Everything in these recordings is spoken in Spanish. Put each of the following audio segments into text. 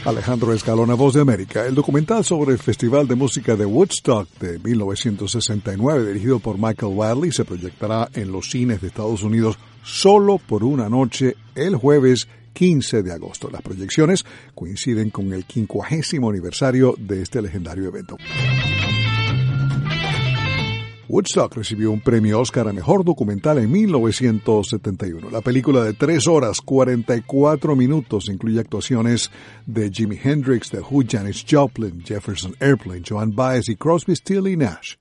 Alejandro Escalona, Voz de América. El documental sobre el Festival de Música de Woodstock de 1969, dirigido por Michael Wadley, se proyectará en los cines de Estados Unidos solo por una noche el jueves 15 de agosto. Las proyecciones coinciden con el 50º aniversario de este legendario evento. Woodstock recibió un premio Oscar a Mejor Documental en 1971. La película de 3 horas 44 minutos incluye actuaciones de Jimi Hendrix, The Who, Janis Joplin, Jefferson Airplane, Joan Baez y Crosby, Stills y Nash.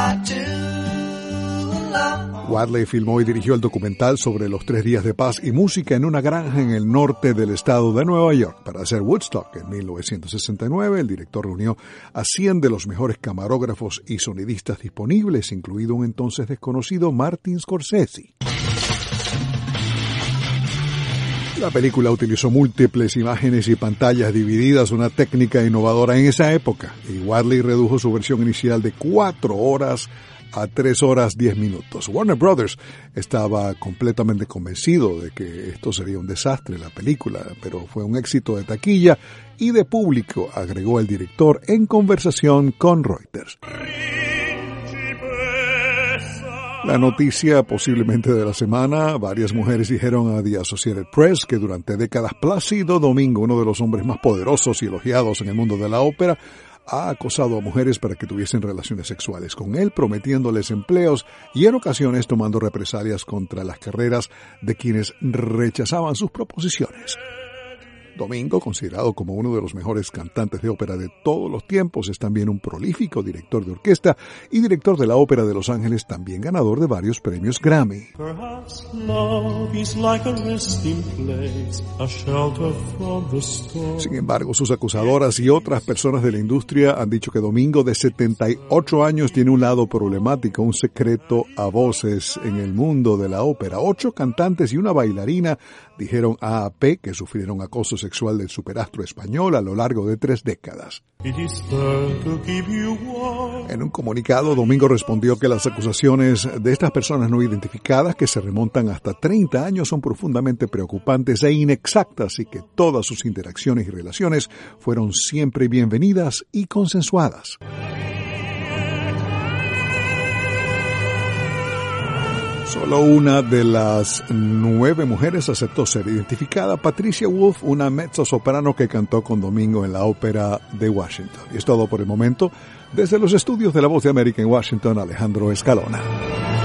Wadley filmó y dirigió el documental sobre los 3 días de paz y música en una granja en el norte del estado de Nueva York. Para hacer Woodstock en 1969, el director reunió a 100 de los mejores camarógrafos y sonidistas disponibles, incluido un entonces desconocido Martin Scorsese. La película utilizó múltiples imágenes y pantallas divididas, una técnica innovadora en esa época, y Wadley redujo su versión inicial de 4 horas a 3 horas 10 minutos. Warner Brothers estaba completamente convencido de que esto sería un desastre, la película, pero fue un éxito de taquilla y de público, agregó el director en conversación con Reuters. La noticia posiblemente de la semana: varias mujeres dijeron a The Associated Press que durante décadas Plácido Domingo, uno de los hombres más poderosos y elogiados en el mundo de la ópera, ha acosado a mujeres para que tuviesen relaciones sexuales con él, prometiéndoles empleos y en ocasiones tomando represalias contra las carreras de quienes rechazaban sus proposiciones. Domingo, considerado como uno de los mejores cantantes de ópera de todos los tiempos, es también un prolífico director de orquesta y director de la Ópera de Los Ángeles, también ganador de varios premios Grammy. Sin embargo, sus acusadoras y otras personas de la industria han dicho que Domingo, de 78 años, tiene un lado problemático, un secreto a voces en el mundo de la ópera. 8 cantantes y una bailarina dijeron a AP que sufrieron acoso sexual del superastro español a lo largo de 3 décadas. En un comunicado, Domingo respondió que las acusaciones de estas personas no identificadas, que se remontan hasta 30 años, son profundamente preocupantes e inexactas y que todas sus interacciones y relaciones fueron siempre bienvenidas y consensuadas. Solo una de las 9 mujeres aceptó ser identificada: Patricia Wolf, una mezzosoprano que cantó con Domingo en la Ópera de Washington. Y es todo por el momento. Desde los estudios de La Voz de América en Washington, Alejandro Escalona.